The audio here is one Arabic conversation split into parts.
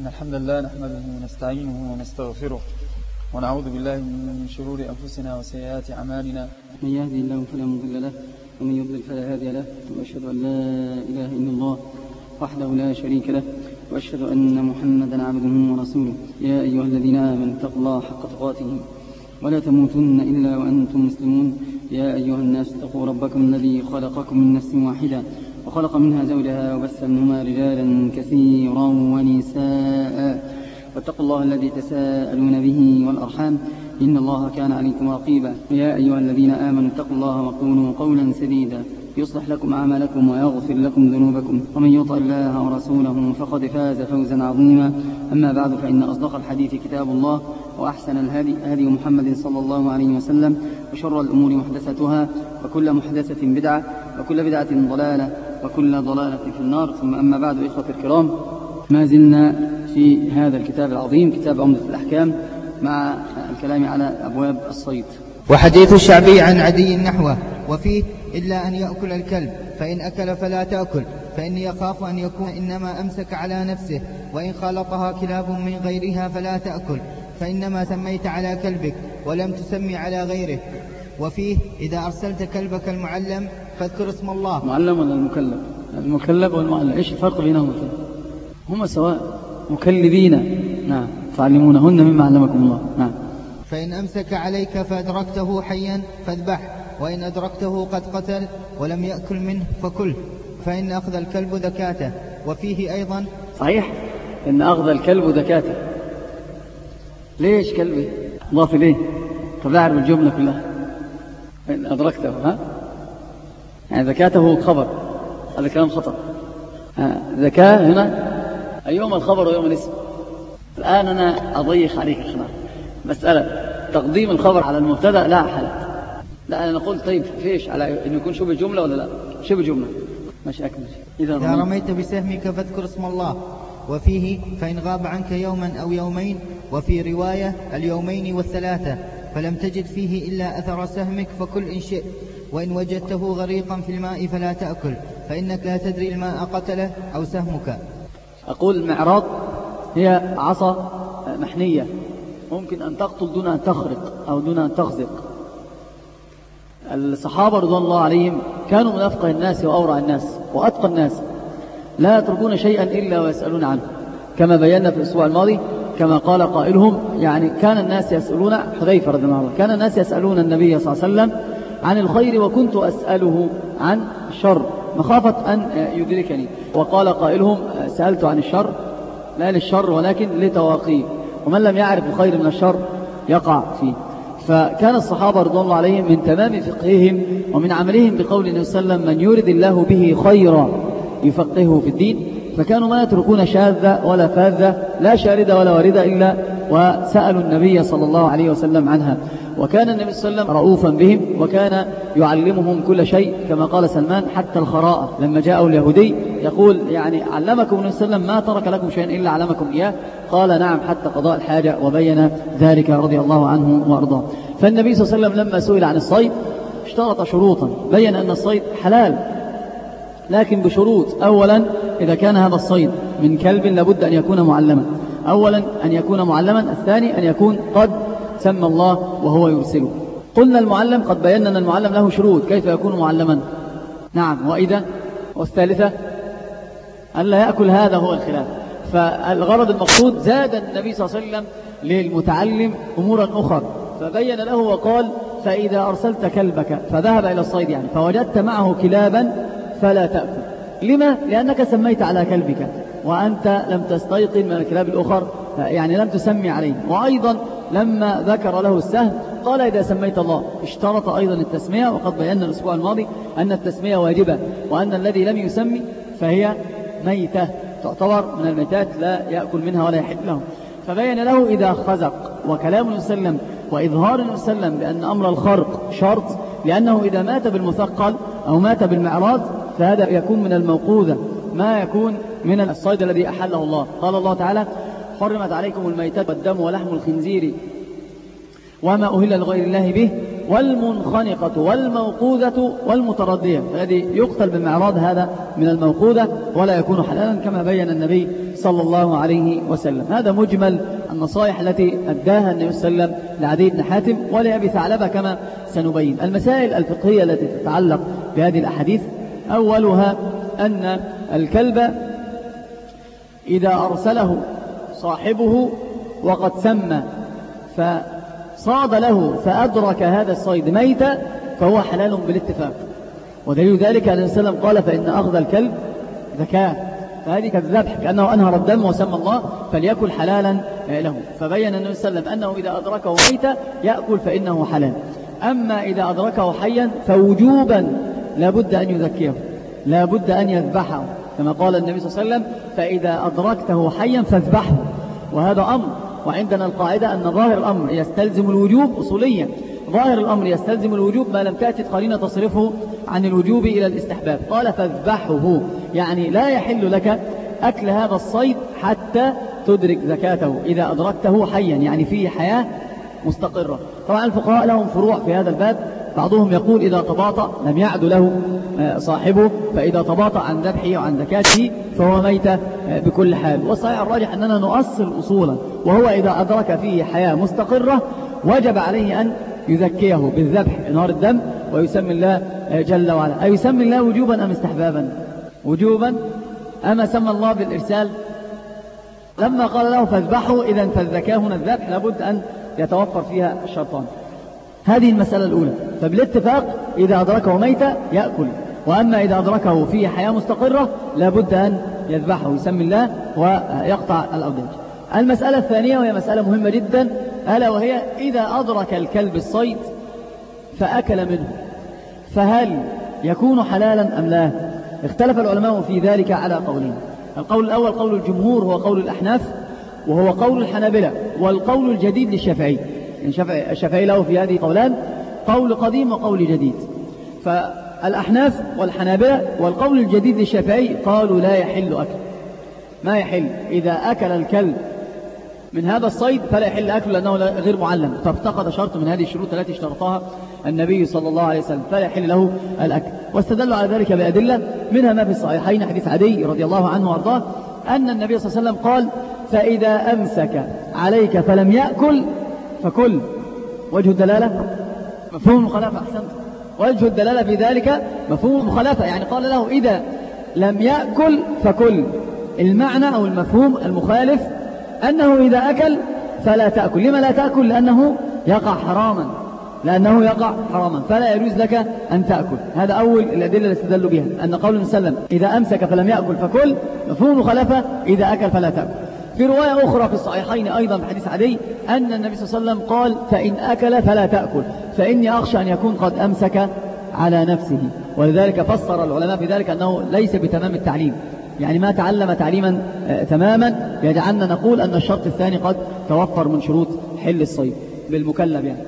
إن الحمد لله نحمده ونستعينه ونستغفره ونعوذ بالله من شرور أنفسنا وسيئات أعمالنا. من يهدي الله فلا مضل له ومن يضلل فلا هادي له، وأشهد أن لا إله إلا الله وحده لا شريك له، وأشهد أن محمدا عبده ورسوله. يا أيها الذين آمنوا اتقوا الله حق تقاته ولا تموتن إلا وأنتم مسلمون. يا أيها الناس اتقوا ربكم الذي خلقكم من نفس واحدة وخلق منها زوجها وبث منهما رجالا كثيرا ونساء، واتقوا الله الذي تساءلون به والأرحام إن الله كان عليكم رقيبا. يا أيها الذين آمنوا اتقوا الله وقولوا قولا سديدا يصلح لكم أعمالكم ويغفر لكم ذنوبكم، ومن يطع الله ورسوله فقد فاز فوزا عظيما. أما بعد، فإن أصدق الحديث كتاب الله، وأحسن الهدي هدي محمد صلى الله عليه وسلم، وشر الأمور محدثتها، وكل محدثة بدعة، وكل بدعة ضلالة، وكل ضلالة في النار. ثم أما بعد، إخوة الكرام، ما زلنا في هذا الكتاب العظيم، كتاب عمدة الأحكام، مع الكلام على أبواب الصيد. وحديث الشعبي عن عدي نحوه، وفيه إلا أن يأكل الكلب، فإن أكل فلا تأكل، فإني يخاف أن يكون إنما أمسك على نفسه، وإن خالطها كلاب من غيرها فلا تأكل، فإنما سميت على كلبك ولم تسمي على غيره. وفيه إذا أرسلت كلبك المعلم فاذكر اسم الله. معلم ولا المكلب؟ المكلب والمعلم إيش الفرق بينهما؟ هما سواء، مكلبين نعم تعلمونهن مما علمكم الله. نعم. فإن أمسك عليك فأدركته حيا فاذبح، وإن أدركته قد قتل ولم يأكل منه فكل، فإن أخذ الكلب ذكاته. وفيه أيضا صحيح إن أخذ الكلب ذكاته. ليش كلبي ضاف إليه؟ طب أعرف الجملة كلها. إن أدركته يعني ذكاته خبر، هذا كلام خطأ. ذكاء هنا أيوم الخبر ويوم الاسم. الآن أنا أضيق عليك الخلاف، مسألة تقديم الخبر على المبتدأ لا حالة. لا أنا نقول طيب فيش على إنه يكون شبه جملة ولا لا؟ شبه جملة. ماشي أكمل. إذا رميت بسهمك فاذكر اسم الله. وفيه فإن غاب عنك يوما أو يومين، وفي رواية اليومين والثلاثة، فلم تجد فيه إلا أثر سهمك فكل إن شئت، وإن وجدته غريقا في الماء فلا تأكل، فإنك لا تدري الماء قتله أو سهمك. أقول المعراض هي عصا محنية ممكن أن تقتل دون أن تخرق أو دون أن تخزق. الصحابة رضوان الله عليهم كانوا من أفقه الناس وأورع الناس وأتقى الناس، لا يتركون شيئا إلا ويسألون عنه، كما بينا في الأسبوع الماضي. كما قال قائلهم، يعني كان الناس يسألون حذيفة رضي الله عنه، كان الناس يسألون النبي صلى الله عليه وسلم عن الخير وكنت أسأله عن الشر مخافة أن يدركني. وقال قائلهم سألت عن الشر لا للشر ولكن لتواقيه، ومن لم يعرف الخير من الشر يقع فيه. فكان الصحابة رضوان الله عليهم من تمام فقههم ومن عملهم بقول النبي صلى الله عليه وسلم من يرد الله به خيرا يفقهه في الدين، فكانوا ما يتركون شاذة ولا فاذة، لا شاردة ولا واردة، إلا وسألوا النبي صلى الله عليه وسلم عنها. وكان النبي صلى الله عليه وسلم رؤوفا بهم، وكان يعلمهم كل شيء، كما قال سلمان حتى الخراءة لما جاءه اليهودي يقول يعني علمكم النبي صلى الله عليه وسلم ما ترك لكم شيئا إلا علمكم إياه، قال نعم حتى قضاء الحاجة، وبين ذلك رضي الله عنه وأرضاه. فالنبي صلى الله عليه وسلم لما سئل عن الصيد اشترط شروطا، بين أن الصيد حلال لكن بشروط. أولا إذا كان هذا الصيد من كلب لابد أن يكون معلما، أولا أن يكون معلما، الثاني أن يكون قد سمى الله وهو يرسله. قلنا المعلم قد بينا أن المعلم له شروط، كيف يكون معلما؟ نعم. وإذا والثالثة ألا يأكل، هذا هو الخلاف. فالغرض المقصود زاد النبي صلى الله عليه وسلم للمتعلم أمورا أخرى، فبين له وقال فإذا أرسلت كلبك فذهب إلى الصيد يعني فوجدت معه كلابا فلا تأكل. لما؟ لأنك سميت على كلبك وأنت لم تستيقن من الكلاب الأخر، يعني لم تسمي عليه. وأيضا لما ذكر له السهم قال إذا سميت الله، اشترط أيضا التسمية، وقد بينا الأسبوع الماضي أن التسمية واجبة، وأن الذي لم يسمي فهي ميتة، تعتبر من الميتات لا يأكل منها ولا يحل له. فبين له إذا خزق، وكلام النبي صلى الله عليه وسلم وإظهار النبي صلى الله عليه وسلم بأن أمر الخرق شرط، لأنه إذا مات بالمثقل أو مات بالمعراض فهذا يكون من الموقوذة، ما يكون من الصيد الذي أحله الله. قال الله تعالى حرمت عليكم الميتة والدم ولحم الخنزير وما أهل لغير الله به والمنخنقة والموقوذة والمتردية، الذي يقتل بالمعراض هذا من الموقوذة ولا يكون حلالا كما بين النبي صلى الله عليه وسلم. هذا مجمل النصائح التي أداها النبي صلى الله عليه وسلم لعدي بن حاتم ولأبي ثعلبة كما سنبين. المسائل الفقهية التي تتعلق بهذه الأحاديث: أولها أن الكلب إذا أرسله صاحبه وقد سمى فصاد له فأدرك هذا الصيد ميتا فهو حلال بالاتفاق. ودليل ذلك أن النبي صلى الله عليه وسلم قال: فإن أخذ الكلب زكاة، فهذه كالذبح كأنه أنهر الدم وسمى الله فليأكل حلالا له. فبين النبي صلى الله عليه وسلم أنه إذا أدركه ميتا يأكل فإنه حلال. أما إذا أدركه حيا فوجوبا لابد أن يزكيه، لابد أن يذبحه، كما قال النبي صلى الله عليه وسلم: فإذا أدركته حيا فاذبحه. وهذا أمر، وعندنا القاعدة أن ظاهر الأمر يستلزم الوجوب أصوليا، ظاهر الأمر يستلزم الوجوب ما لم تأتي قرينة تصرفه عن الوجوب إلى الاستحباب. قال: فاذبحه، يعني لا يحل لك أكل هذا الصيد حتى تدرك زكاته، إذا أدركته حيا يعني فيه حياة مستقرة. طبعا الفقهاء لهم فروع في هذا الباب، بعضهم يقول إذا تباطأ لم يعد له صاحبه، فإذا تباطأ عن ذبحه وعن زكاته فهو ميت بكل حال. والصحيح الراجح أننا نؤصل أصولا، وهو إذا أدرك فيه حياة مستقرة وجب عليه أن يزكيه بالذبح إنهار الدم ويسمي الله جل وعلا. أيسمي الله وجوبا أم استحبابا؟ وجوبا. أما سمى الله بالإرسال لما قال له فاذبحوا، إذن فالزكاة هنا الذبح لابد أن يتوفر فيها الشرطان. هذه المسألة الأولى. فبالاتفاق إذا أدركه ميتا يأكل، وأما إذا أدركه فيه حياة مستقرة لابد أن يذبحه ويسمي الله ويقطع الأوداج. المسألة الثانية وهي مسألة مهمة جدا، ألا وهي إذا أدرك الكلب الصيد فأكل منه فهل يكون حلالا أم لا؟ اختلف العلماء في ذلك على قولين. القول الأول قول الجمهور هو قول الأحناف، وهو قول الحنابلة، والقول الجديد للشافعي. الشافعي له في هذه قولان، قول قديم وقول جديد. فالأحناف والحنابلة والقول الجديد للشافعي قالوا لا يحل أكل، ما يحل إذا أكل الكلب من هذا الصيد فلا يحل أكله لأنه غير معلم، فافتقد شرط من هذه الشروط التي اشترطها النبي صلى الله عليه وسلم، فلا يحل له الأكل. واستدلوا على ذلك بأدلة منها ما في الصحيحين حديث عدي رضي الله عنه وارضاه أن النبي صلى الله عليه وسلم قال: فإذا أمسك عليك فلم يأكل فكل. وجه الدلالة مفهوم المخالفة. أحسنت. وجه الدلالة في ذلك مفهوم المخالفة، يعني قال له إذا لم يأكل فكل. المعنى أو المفهوم المخالف أنه إذا أكل فلا تأكل. لما لا تأكل؟ لأنه يقع حراما، لأنه يقع حراما فلا يجوز لك أن تأكل. هذا أول الأدلة التي استدلوا بها، أن قول النبي صلى الله عليه وسلم إذا أمسك فلم يأكل فكل مفهوم مخالفة إذا أكل فلا تأكل. في رواية أخرى في الصحيحين أيضا في حديث عدي أن النبي صلى الله عليه وسلم قال: فإن أكل فلا تأكل فإني أخشى أن يكون قد أمسك على نفسه. ولذلك فسر العلماء في ذلك أنه ليس بتمام التعليم، يعني ما تعلم تعليما تماما يجعلنا نقول أن الشرط الثاني قد توفر من شروط حل الصيد بالمكلف يعني.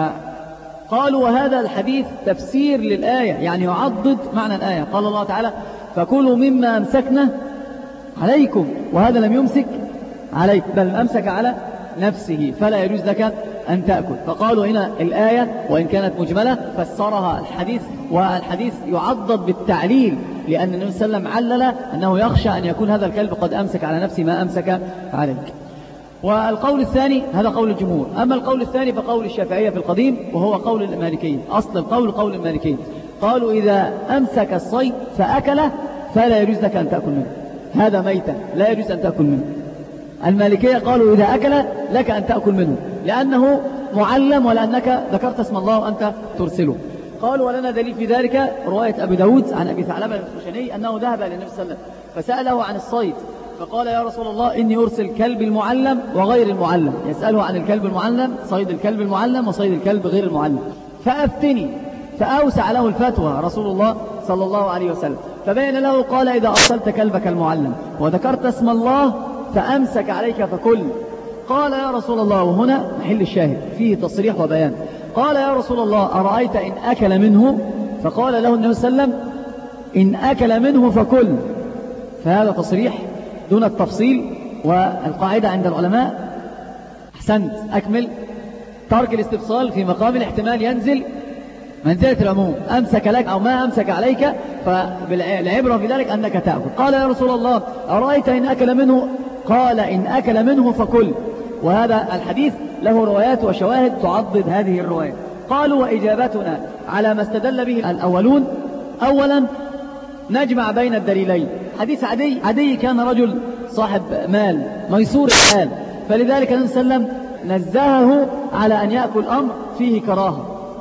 فقالوا وهذا الحديث تفسير للآية، يعني يعضد معنى الآية. قال الله تعالى: فكلوا مما أمسكنا عليكم، وهذا لم يمسك عليك بل أمسك على نفسه فلا يجوز لك أن تأكل. فقالوا هنا الآية وإن كانت مجملة فسرها الحديث، والحديث يعضد بالتعليل لأن النبي صلى الله عليه وسلم علل أنه يخشى أن يكون هذا الكلب قد أمسك على نفسه ما أمسك عليك. والقول الثاني هذا قول الجمهور. أما القول الثاني فقول الشافعية في القديم وهو قول المالكية. أصل القول قول المالكية، قالوا إذا أمسك الصيد فأكله فلا يجوز لك أن تأكل منه، هذا ميتا لا يجوز أن تأكل منه. المالكية قالوا إذا أكل لك أن تأكل منه لأنه معلم ولأنك ذكرت اسم الله وأنت ترسله. قالوا ولنا دليل في ذلك رواية أبي داود عن أبي ثعلبة الخشني أنه ذهب إلى النبي صلى الله عليه وسلم فسأله عن الصيد فقال: يا رسول الله إني أرسل كلب المعلم وغير المعلم. يسأله عن الكلب المعلم، صيد الكلب المعلم وصيد الكلب غير المعلم، فأفتني. فأوسع له الفتوى رسول الله صلى الله عليه وسلم، فبين له قال: إذا أرسلت كلبك المعلم وذكرت اسم الله فأمسك عليك فكل. قال: يا رسول الله، وهنا محل الشاهد فيه تصريح وبيان، قال: يا رسول الله أرأيت إن أكل منه؟ فقال له النبي صلى الله عليه وسلم: إن أكل منه فكل. فهذا تصريح دون التفصيل. والقاعدة عند العلماء، أحسنت أكمل، ترك الاستفصال في مقام الاحتمال ينزل منزلة العموم، أمسك لك أو ما أمسك عليك، فالعبرة في ذلك أنك تأكل. قال يا رسول الله أرأيت إن أكل منه؟ قال إن أكل منه فكل. وهذا الحديث له روايات وشواهد تعضد هذه الروايات. قالوا وإجابتنا على ما استدل به الأولون: أولا نجمع بين الدليلين. حديث عدي كان رجل صاحب مال ميسور المال، فلذلك النبي صلى الله عليه وسلم نزهه على أن يأكل أمر فيه كراهة،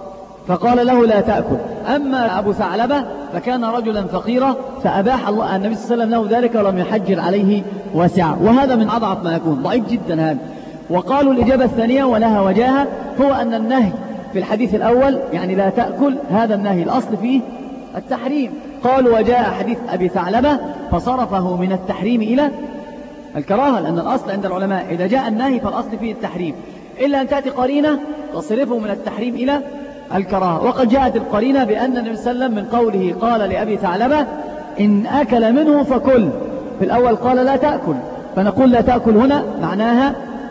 فقال له لا تأكل. أما أبو ثعلبة فكان رجلا فقيرا، فأباح الله النبي صلى الله عليه وسلم له ذلك ولم يحجر عليه واسعة. وهذا من أضعف ما يكون، ضعيف جدا هذا. وقالوا الإجابة الثانية ولها وجاهة، هو أن النهي في الحديث الأول يعني لا تأكل، هذا النهي الأصل فيه التحريم. قالوا وجاء حديث أبي ثعلبة فصرفه من التحريم إلى الكراهة، لأن الأصل عند العلماء إذا جاء النهي فالأصل فيه التحريم، إلا أن تأتي قرينة تصرفه من التحريم إلى الكراهة. وقد جاءت القرينة بأن النبي صلى الله عليه وسلم من قوله قال لأبي ثعلبة إن أكل منه فكل، في الأول قال لا تأكل، فنقول لا تأكل هنا معناها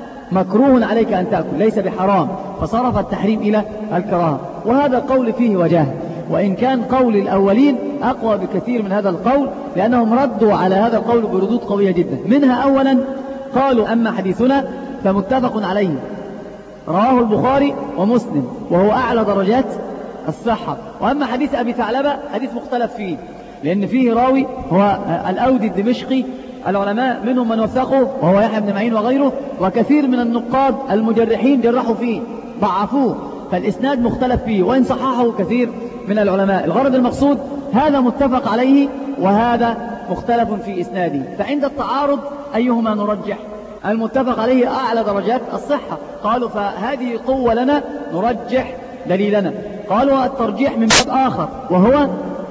مكروه عليك أن تأكل، ليس بحرام، فصرف التحريم إلى الكراهة. وهذا القول فيه وجاه، وإن كان قول الأولين أقوى بكثير من هذا القول، لأنهم ردوا على هذا القول بردود قوية جدا. منها أولا قالوا أما حديثنا فمتفق عليه، رواه البخاري ومسلم، وهو أعلى درجات الصحة. وأما حديث أبي ثعلبة حديث مختلف فيه، لأن فيه راوي هو الأودي الدمشقي، العلماء منهم من وثقه وهو يحيى بن معين وغيره، وكثير من النقاد المجرحين جرحوا فيه ضعفوه، فالإسناد مختلف فيه وإن صححه كثير من العلماء. الغرض المقصود هذا متفق عليه وهذا مختلف في إسناده، فعند التعارض أيهما نرجح؟ المتفق عليه أعلى درجات الصحة. قالوا فهذه قوة لنا نرجح دليلنا. قالوا الترجيح من باب آخر، وهو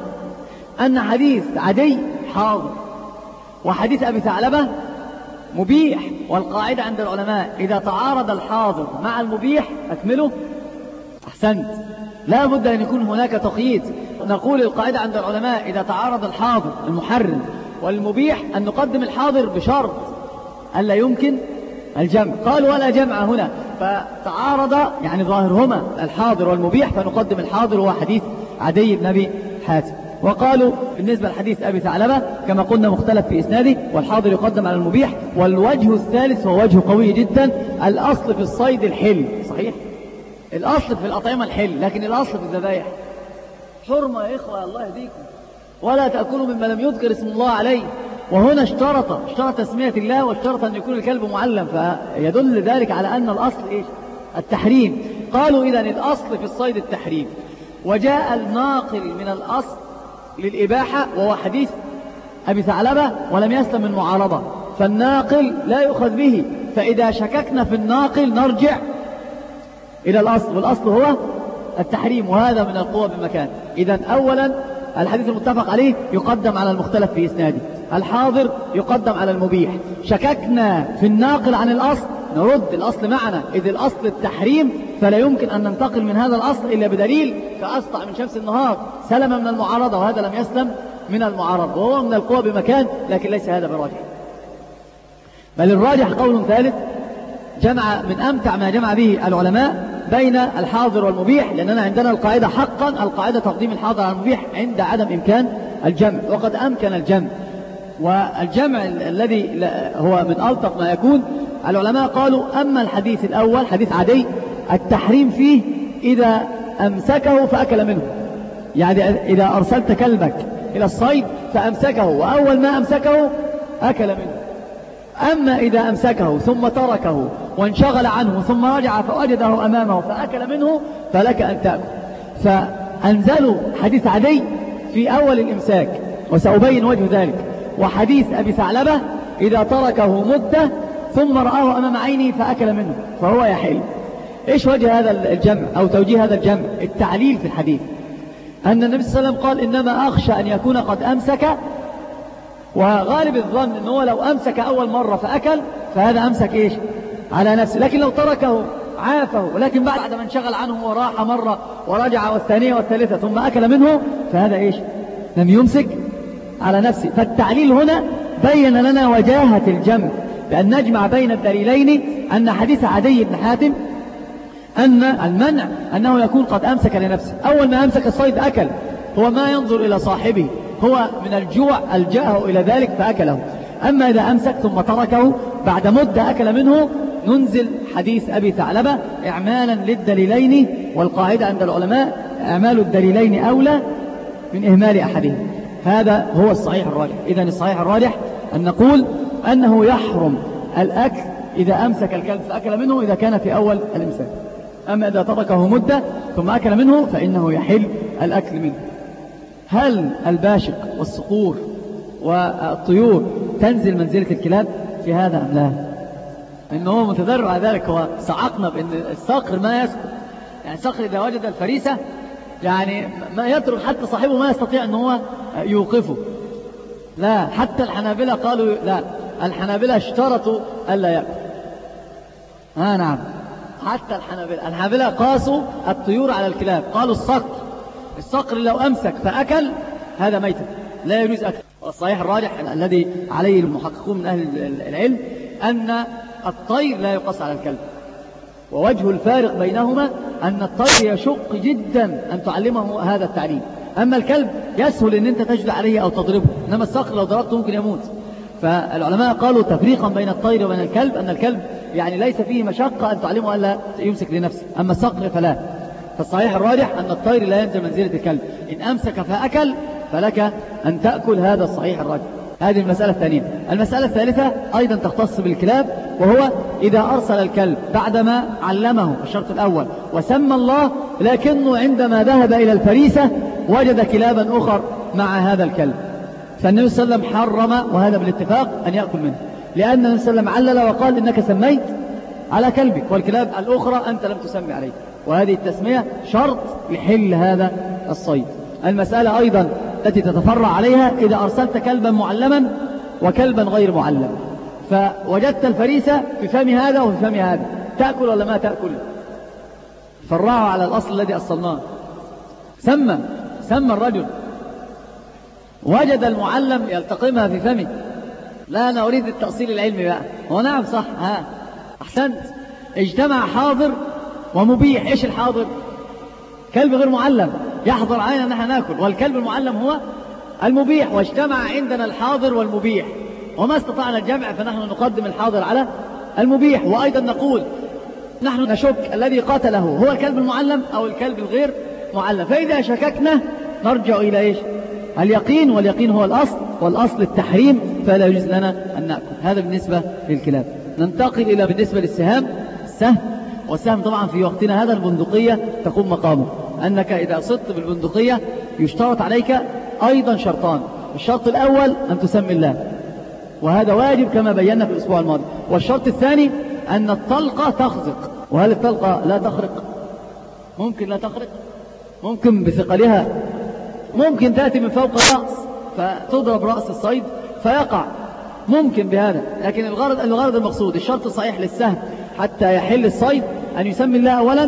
أن حديث عدي حاضر وحديث أبي ثعلبة مبيح، والقاعدة عند العلماء إذا تعارض الحاضر مع المبيح أكمله. أحسنت، لا بد أن يكون هناك تقييد. نقول القاعدة عند العلماء إذا تعارض الحاضر المحرم والمبيح أن نقدم الحاضر بشرط ألا يمكن الجمع. قال ولا جمع هنا، فتعارض يعني ظاهرهما الحاضر والمبيح، فنقدم الحاضر هو حديث عدي بن أبي حاتم. وقالوا بالنسبة لحديث أبي ثعلبة كما قلنا مختلف في إسناده، والحاضر يقدم على المبيح. والوجه الثالث هو وجه قوي جدا، الأصل في الصيد الحل، صحيح الأصل في الأطعمة الحل، لكن الأصل في الذبائح حرمة يا إخوة، الله يهديكم، ولا تأكلوا مما لم يذكر اسم الله عليه. وهنا اشترط تسمية الله، واشترط أن يكون الكلب معلم، فيدل ذلك على أن الأصل إيش؟ التحريم. قالوا إذن الأصل في الصيد التحريم، وجاء الناقل من الأصل للإباحة وهو حديث أبي ثعلبة ولم يسلم من معارضة، فالناقل لا يؤخذ به. فإذا شككنا في الناقل نرجع إلى الأصل، والأصل هو التحريم، وهذا من القوة بمكان. إذن أولا الحديث المتفق عليه يقدم على المختلف في إسناده، الحاضر يقدم على المبيح. شككنا في الناقل عن الأصل نرد الأصل معنا، إذ الأصل التحريم، فلا يمكن أن ننتقل من هذا الأصل إلا بدليل كأسطع من شمس النهار سلم من المعارضة، وهذا لم يسلم من المعارضة، وهو من القوة بمكان، لكن ليس هذا براجح، بل الراجح قول ثالث جمع من أمتع ما جمع به العلماء بين الحاضر والمبيح، لأننا عندنا القاعدة حقا، القاعدة تقديم الحاضر على المبيح عند عدم إمكان الجمع، وقد أمكن الجمع. والجمع الذي هو من ألطف ما يكون، العلماء قالوا أما الحديث الأول حديث عدي التحريم فيه إذا أمسكه فأكل منه، يعني إذا أرسلت كلبك إلى الصيد فأمسكه وأول ما أمسكه أكل منه. أما إذا أمسكه ثم تركه وانشغل عنه ثم رجع فوجده أمامه فأكل منه فلك أن تأكل. فأنزلوا حديث عدي في أول الإمساك، وسأبين وجه ذلك، وحديث أبي ثعلبة إذا تركه مدة ثم رآه أمام عينه فأكل منه فهو يحل. إيش وجه هذا الجمع أو توجيه هذا الجمع؟ التعليل في الحديث أن النبي صلى الله عليه وسلم قال إنما أخشى أن يكون قد أمسك، وغالب الظن أنه لو أمسك أول مرة فأكل فهذا أمسك إيش؟ على نفسه، لكن لو تركه عافه، ولكن بعد ما انشغل عنه وراح مرة ورجع والثانية والثالثة ثم أكل منه فهذا إيش؟ لم يمسك على نفسه. فالتعليل هنا بين لنا وجاهة الجمع، بأن نجمع بين الدليلين، أن حديث عدي بن حاتم أن المنع أنه يكون قد أمسك لنفسه، أول ما أمسك الصيد أكل، هو ما ينظر إلى صاحبه، هو من الجوع ألجأه إلى ذلك فأكله. أما إذا أمسك ثم تركه بعد مدة أكل منه، ننزل حديث أبي ثعلبة إعمالا للدليلين، والقاعدة عند العلماء إعمال الدليلين أولى من إهمال أحدهم. هذا هو الصحيح الراجح. إذن الصحيح الراجح أن نقول أنه يحرم الأكل إذا أمسك الكلب فأكل منه إذا كان في أول الإمساك. أما إذا تركه مدة ثم أكل منه فإنه يحل الأكل منه. هل الباشق والصقور والطيور تنزل منزلة الكلاب في هذا أم لا؟ إنه هو متضرر على ذلك. هو صعقنا بأن الصقر ما يسكت، يعني الصقر إذا وجد الفريسة يعني ما يترك حتى صاحبه ما يستطيع أن هو يوقفه. لا، حتى الحنابلة قالوا لا، الحنابلة اشترطوا ألا يأكل. نعم، حتى الحنابلة قاسوا الطيور على الكلاب، قالوا الصقر لو أمسك فأكل هذا ميتة لا يجوز أكل. والصحيح الراجح الذي عليه المحققون من أهل العلم أن الطير لا يقاس على الكلب، ووجه الفارق بينهما أن الطير يشق جدا أن تعلمه هذا التعليم، أما الكلب يسهل أن أنت تجد عليه أو تضربه، إنما الصقر لو ضربته ممكن يموت. فالعلماء قالوا تفريقا بين الطير وبين الكلب أن الكلب يعني ليس فيه مشقة أن تعلمه ألا يمسك لنفسه، أما الصقر فلا. فالصحيح الراجح أن الطير لا ينزل منزلة الكلب، إن أمسك فأكل فلك أن تأكل، هذا الصحيح الراجح. هذه المسألة الثانية. المسألة الثالثة أيضا تختص بالكلاب، وهو إذا أرسل الكلب بعدما علمه الشرط الأول وسمى الله، لكنه عندما ذهب إلى الفريسة وجد كلابا أخر مع هذا الكلب، فالنبي صلى الله عليه وسلم حرم، وهذا بالاتفاق، أن يأكل منه، لأن النبي صلى الله عليه وسلم علل وقال إنك سميت على كلبك والكلاب الأخرى أنت لم تسمي عليه، وهذه التسمية شرط يحل هذا الصيد. المسألة أيضا التي تتفرع عليها إذا أرسلت كلبا معلما وكلبا غير معلم، فوجدت الفريسة في فم هذا وفي فم هذا، تأكل ولا ما تأكل؟ فرعوا على الأصل الذي أصلناه. سمى الرجل، وجد المعلم يلتقمها في فمه. لا، أنا أريد التأصيل العلمي بقى. ونعم صح، أحسنت. اجتمع حاضر ومبيح. إيش الحاضر؟ كلب غير معلم يحضر علينا نحن نأكل، والكلب المعلم هو المبيح، واجتمع عندنا الحاضر والمبيح، وما استطعنا الجمع فنحن نقدم الحاضر على المبيح. وأيضا نقول نحن نشك الذي قاتله هو الكلب المعلم أو الكلب الغير معلم، فإذا شككنا نرجع إلى إيش؟ اليقين، واليقين هو الأصل، والأصل التحريم، فلا يجوز لنا أن نأكل. هذا بالنسبة للكلاب. ننتقل إلى بالنسبة للسهام. والسهم طبعا في وقتنا هذا البندقية تقوم مقامه، أنك إذا صدت بالبندقية يشترط عليك أيضا شرطان. الشرط الأول أن تسمي الله، وهذا واجب كما بينا في الأسبوع الماضي. والشرط الثاني أن الطلقة تخزق. وهل الطلقة لا تخرق؟ ممكن لا تخرق، ممكن بثقلها، ممكن تأتي من فوق الرأس فتضرب رأس الصيد فيقع، ممكن بهذا. لكن الغرض المقصود، الشرط الصحيح للسهم حتى يحل الصيد أن يسمي الله أولا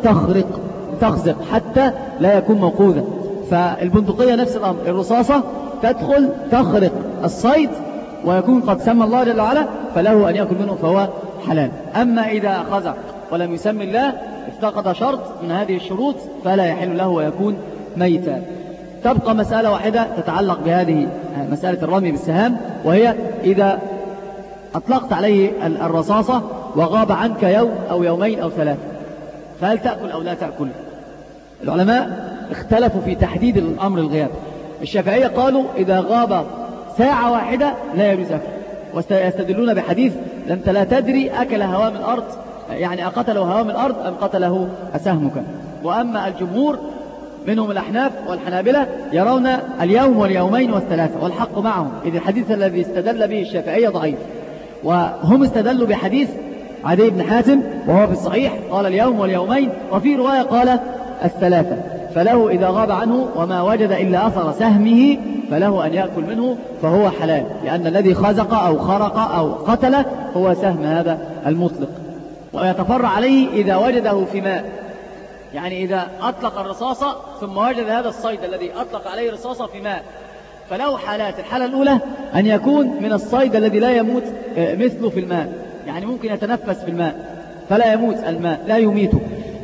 تخزق حتى لا يكون موقوذا. فالبندقية نفس الأمر، الرصاصة تدخل تخرق الصيد ويكون قد سمى الله جل وعلا، فله أن يأكل منه فهو حلال. أما إذا خزق ولم يسمي الله افتقد شرط من هذه الشروط فلا يحل له ويكون ميتا. تبقى مسألة واحدة تتعلق بهذه مسألة الرمي بالسهام، وهي إذا أطلقت عليه الرصاصة وغاب عنك يوم أو يومين أو ثلاثة، فهل تأكل أو لا تأكل؟ العلماء اختلفوا في تحديد الأمر الغياب. الشافعية قالوا إذا غاب ساعة واحدة لا يجوز أكل، ويستدلون بحديث أنت لا تدري أكل هوام الأرض، يعني أقتله هوام الأرض أم قتله أسهمك. وأما الجمهور منهم الأحناف والحنابلة يرون اليوم واليومين والثلاثة، والحق معهم، إذ الحديث الذي استدل به الشافعية ضعيف، وهم استدلوا بحديث عدي بن حاتم وهو في الصحيح قال اليوم واليومين، وفي رواية قال الثلاثة. فله إذا غاب عنه وما وجد إلا أثر سهمه فله أن يأكل منه فهو حلال، لأن الذي خزق أو خرق أو قتل هو سهم هذا المطلق. ويتفرع عليه إذا وجده في ماء، يعني إذا أطلق الرصاصة ثم وجد هذا الصيد الذي أطلق عليه رصاصة في ماء، فله حالات. الحالة الأولى أن يكون من الصيد الذي لا يموت مثله في الماء، يعني ممكن يتنفس في الماء فلا يموت الماء لا يميته.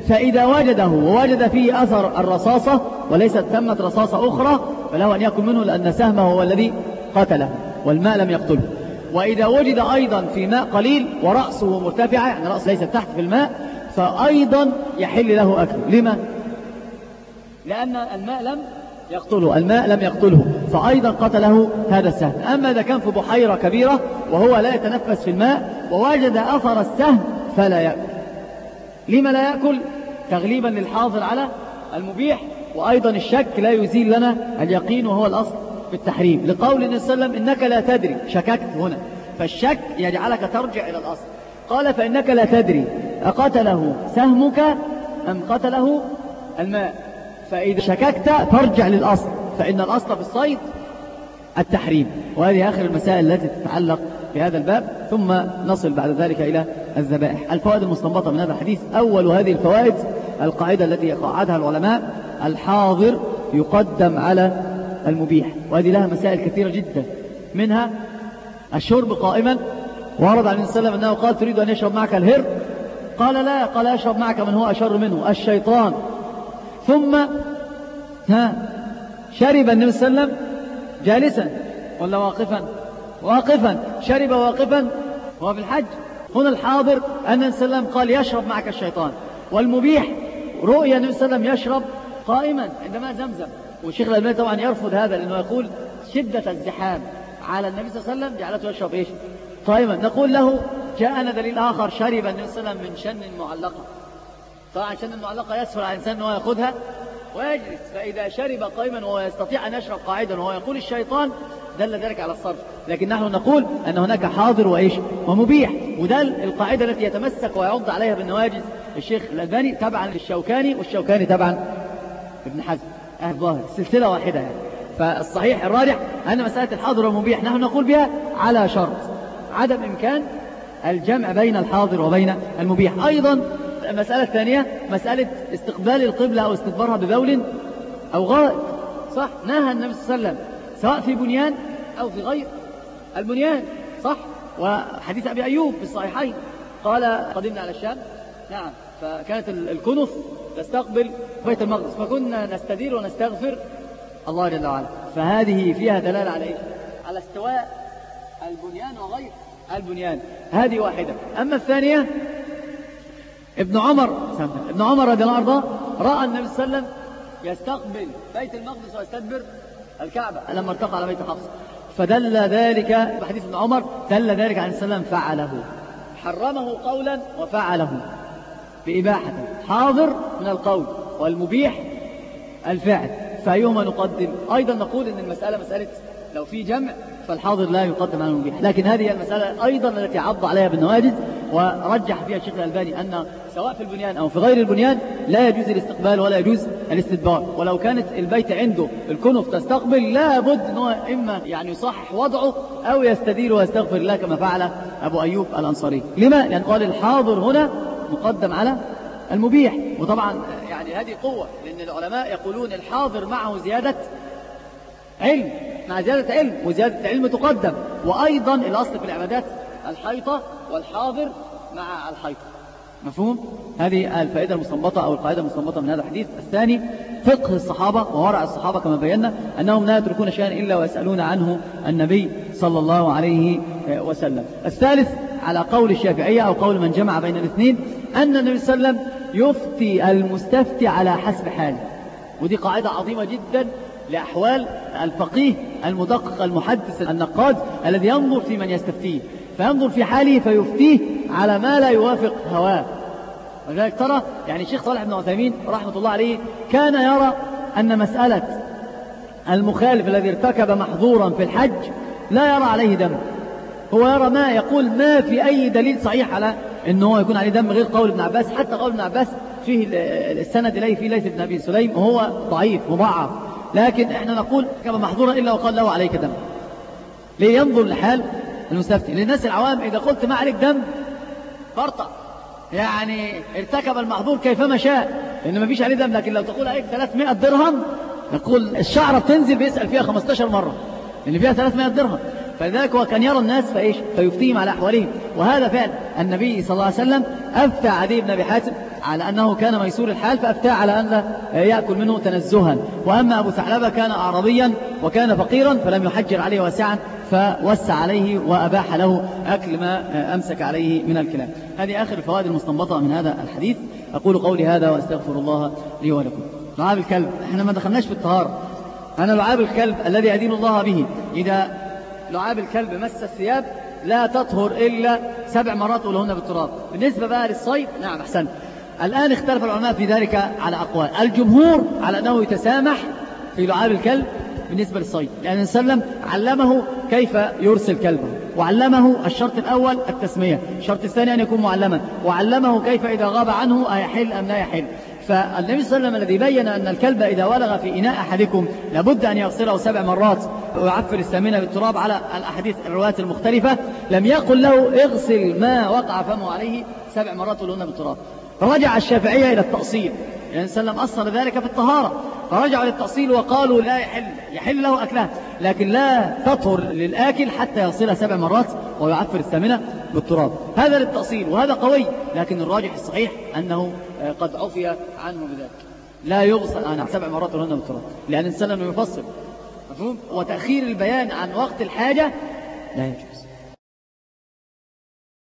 فإذا وجده ووجد فيه أثر الرصاصة وليست ثمة رصاصة أخرى فله أن يأكل منه، لأن سهمه هو الذي قتله والماء لم يقتله. وإذا وجد أيضا في ماء قليل ورأسه مرتفعة، يعني رأس ليس تحت في الماء، فأيضا يحل له أكله. لما؟ لأن الماء لم يقتله فأيضا قتله هذا السهم. أما إذا كان في بحيرة كبيرة وهو لا يتنفس في الماء ووجد أثر السهم فلا يأكل. لما لا يأكل؟ تغليبا للحاضر على المبيح، وأيضا الشك لا يزيل لنا اليقين وهو الأصل في التحريم، لقول النبي صلى الله عليه وسلم إنك لا تدري، شككت هنا، فالشك يجعلك ترجع إلى الأصل. قال فإنك لا تدري أقتله سهمك أم قتله الماء، فإذا شككت ترجع للأصل، فإن الأصل في الصيد التحريم. وهذه آخر المسائل التي تتعلق بهذا الباب، ثم نصل بعد ذلك إلى الذبائح. الفوائد المستنبطة من هذا الحديث: أول هذه الفوائد القاعدة التي قاعدها العلماء: الحاضر يقدم على المبيح. وهذه لها مسائل كثيرة جدا، منها الشرب قائما. ورد عن النبي صلى الله عليه وسلم أنه قال: تريد أن يشرب معك الهر؟ قال: لا. قال: يشرب معك من هو أشر منه، الشيطان. ثم شرب النبي صلى الله عليه وسلم جالسا ولا واقفا؟ واقفا. شرب واقفا وهو في الحج. هنا الحاضر أن النبي صلى الله عليه وسلم قال: يشرب معك الشيطان. والمبيح رؤيا النبي صلى الله عليه وسلم يشرب قائما عندما زمزم. والشيخ الألباني طبعا يرفض هذا، لأنه يقول شدة الزحام على النبي صلى الله عليه وسلم جعلته يشرب إيش؟ قائما. نقول له: جاءنا دليل آخر، شرب النبي صلى الله عليه وسلم من شن معلقة. طبعا شن المعلقة يسهل على الإنسان أنه يأخذها ويجلس، فإذا شرب قائما وهو يستطيع أن يشرب قاعدا وهو يقول الشيطان دل ذلك على الصرف. لكن نحن نقول أن هناك حاضر وإيش؟ ومبيح. وده القاعدة التي يتمسك ويعض عليها بالنواجذ الشيخ الألباني تبعا للشوكاني، والشوكاني تبعا ابن حزم، الظاهر سلسلة واحدة يعني. فالصحيح الراجح أن مسألة الحاضر والمبيح نحن نقول بها على شرط عدم إمكان الجمع بين الحاضر وبين المبيح. أيضا المسألة الثانية مسألة استقبال القبلة أو استدبارها ببول أو غائط. صح، نهى النبي صلى الله عليه وسلم سواء في بنيان أو في غير البنيان. صح. وحديث أبي أيوب في الصحيحين قال: قدمنا على الشام، نعم، فكانت الكنف تستقبل بيت المقدس، فكنا نستدير ونستغفر الله جل وعلا. فهذه فيها دلالة على إيه؟ على استواء البنيان وغير البنيان. هذه واحدة. أما الثانية، ابن عمر رضي الله عنه رأى النبي صلى الله عليه وسلم يستقبل بيت المقدس ويستدبر الكعبة لما ارتقى على بيت حفص، فدل ذلك بحديث ابن عمر دل ذلك عن السلام فعله، حرمه قولا وفعله بإباحة. حاضر من القول والمبيح الفعل، فأيهما نقدم؟ أيضا نقول إن المسألة مسألة لو في جمع فالحاضر لا يقدم على المبيح، لكن هذه المسألة أيضا التي عض عليها بالنواجذ ورجح فيها الشيخ الألباني أن سواء في البنيان أو في غير البنيان لا يجوز الاستقبال ولا يجوز الاستدبار. ولو كانت البيت عنده الكنف تستقبل لا بد أنه إما يعني يصحح وضعه أو يستدير ويستغفر الله كما فعل أبو أيوب الأنصاري. لما؟ لأن قال الحاضر هنا مقدم على المبيح. وطبعا يعني هذه قوة، لأن العلماء يقولون الحاضر معه زيادة علم، مع زيادة علم، وزيادة علم تقدم. وأيضا الأصل في العبادات الحيطة، والحاضر مع الحيطة. مفهوم؟ هذه الفائدة المستنبطة أو القاعدة المستنبطة من هذا الحديث. الثاني فقه الصحابة وورع الصحابة كما بينا أنهم لا يتركون شيئا إلا ويسألون عنه النبي صلى الله عليه وسلم. الثالث على قول الشافعية أو قول من جمع بين الاثنين أن النبي صلى الله عليه وسلم يفتي المستفتي على حسب حاله. ودي قاعدة عظيمة جدا لأحوال الفقيه المدقق المحدث النقاد الذي ينظر في من يستفتيه، فينظر في حاله فيفتيه على ما لا يوافق هواه. ولذلك ترى يعني الشيخ صالح بن عثيمين رحمة الله عليه كان يرى أن مسألة المخالف الذي ارتكب محظورا في الحج لا يرى عليه دم. هو يرى ما يقول ما في أي دليل صحيح على أنه يكون عليه دم غير قول ابن عباس. حتى قول ابن عباس فيه السند إليه في ليث بن أبي سليم وهو ضعيف مضاعف، لكن احنا نقول كما محظورا إلا وقال له عليك دم. ليه؟ ينظر لحال المستفتي. للناس العوام إذا قلت ما عليك دم فرطة، يعني ارتكب المحظور كيفما شاء لأن ما فيش عليه دم. لكن لو تقول عليك 300 درهم نقول الشعرة بتنزل بيسأل فيها 15 مرة لأن فيها 300 درهم. فلذلك هو كان يرى الناس فإيش فيفتيهم على أحوالهم. وهذا فعل النبي صلى الله عليه وسلم أفتى عدي بن أبي حاتم على أنه كان ميسور الحال، فأفتى على أن لا يأكل منه تنزها. وأما أبو ثعلبة كان أعرابيا وكان فقيرا فلم يحجر عليه واسعا، فوسع عليه وأباح له أكل ما أمسك عليه من الكلاب. هذه آخر الفوائد المستنبطة من هذا الحديث. أقول قولي هذا وأستغفر الله لي ولكم. لعاب الكلب، احنا ما دخلناش في الطهارة. أنا لعاب الكلب الذي أدين الله به، إذا لعاب الكلب مس الثياب لا تطهر إلا 7 مرات ولهن بالتراب. بالنسبة بقى للصيد، نعم أحسن. الآن اختلف العلماء في ذلك على أقوال. الجمهور على أنه يتسامح في لعاب الكلب بالنسبة للصيد، لأن النبي صلى الله عليه وسلم علمه كيف يرسل كلبه، وعلمه الشرط الأول التسمية، الشرط الثاني أن يكون معلما، وعلمه كيف إذا غاب عنه أيحل أم لا يحل. فالنبي صلى الله عليه وسلم الذي بين أن الكلب إذا ولغ في إناء أحدكم لابد أن يغسله 7 مرات ويعفر الثامنة بالتراب على الأحاديث الروايات المختلفة، لم يقل له اغسل ما وقع فمه عليه 7 مرات ولهن بالتراب. فرجع الشافعية إلى التأصيل، يعني سلم أصل ذلك في الطهارة، فرجعوا للتأصيل وقالوا لا يحل له أكلها، لكن لا تطهر للآكل حتى يغسلها 7 مرات ويعفر الثامنة بالتراب. هذا للتأصيل وهذا قوي، لكن الراجح الصحيح أنه قد عفي عنه بذلك، لا يغسل 7 مرات ولهن بالتراب، لأن الإنسان يفصل مفهوم، وتأخير البيان عن وقت الحاجة لا يجوز.